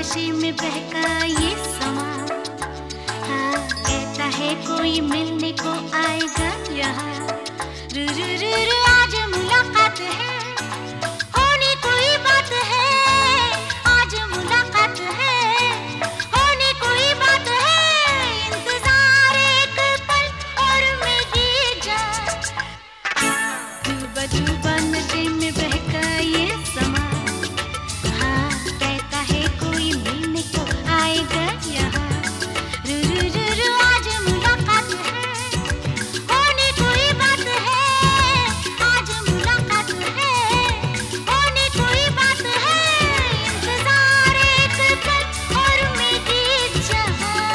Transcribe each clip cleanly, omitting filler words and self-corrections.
नशे में बहका ये समा, हाँ कहता है कोई मिलने को आएगा यहाँ। रू रू रू रू आज मुलाकात है, होने कोई बात है, आज मुलाकात है, होने कोई बात है, इंतजार एक पल और मेरी जान। डूबा डूबा नशे में बहका ये समा, हाँ कहता है कोई मिलने को आएगा यहाँ। रू रू रू रू आज मुलाकात है, होने कोई बात है, आज मुलाकात है, होने कोई बात है, इंतजार एक पल और मेरी जान।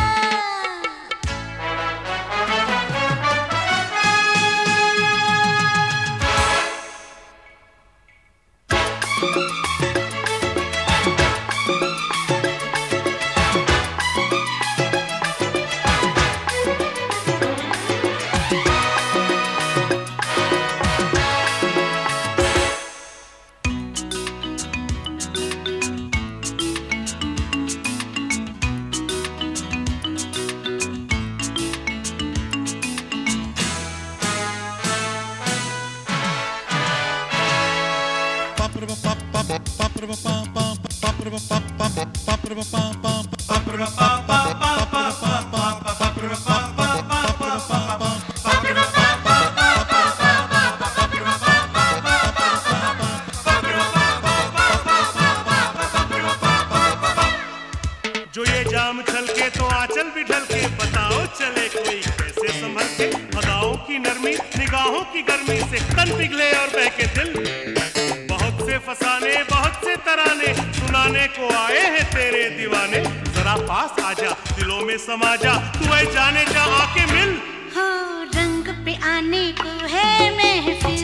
जो ये जाम छलके तो आंचल भी ढलके, बताओ चले कोई कैसे संभल के। अदाओं की नरमी निगाहों की गर्मी से तन पिघले और बहके दिल। बहुत से फसाने बहुत से तराने सुनाने को आए हैं तेरे दीवाने। जरा पास आजा दिलों में समा जा, तू ऐ जाने जा आके मिल। हो रंग पे आने को है महफिल,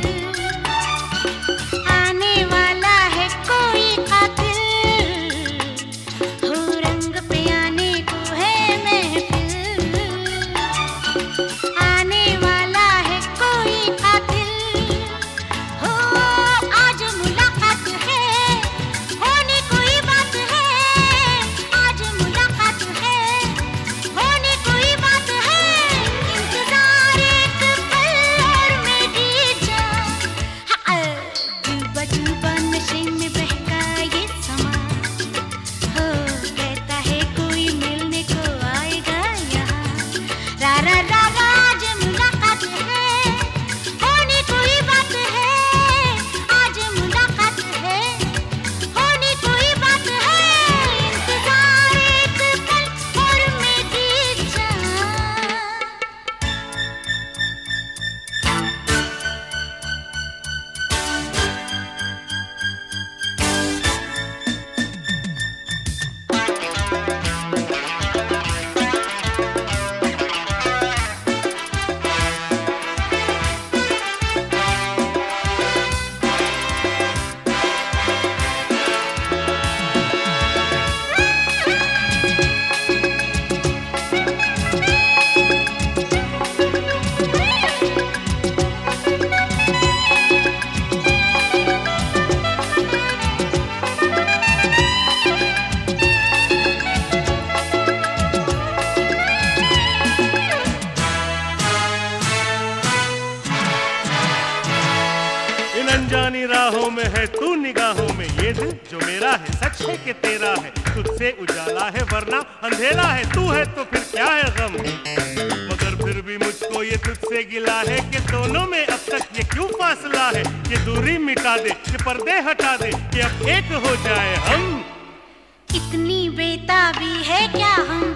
आने वाला है कोई कातिल। हो रंग पे आने को है महफिल, आने वाला है कोई कातिल। हो आज मुलाकात है, होने कोई बात है, आज मुलाकात है, होने कोई बात है, इंतजार एक पल और मेरी जान। हाँ डूबा डूबा नशे में बहका ये समा, हो कहता है कोई मिलने को आएगा यहाँ। रा रा रा रा आज मुलाकात है, होने कोई बात है, आज मुलाकात है, होने कोई बात है, इंतजार एक पल और मेरी जान। इन अनजानी राहों में है तू निगाहों में, ये दिल जो मेरा है सच है कि तेरा है। तुझसे उजाला है वरना अंधेरा है, तू है तो फिर क्या है गम। मगर फिर भी मुझको ये तुझसे गिला है कि दोनों में अब तक ये क्यों फासला है। ये दूरी मिटा दे, ये पर्दे हटा दे, कि अब एक हो जाए हम। इतनी बेताबी है क्या हम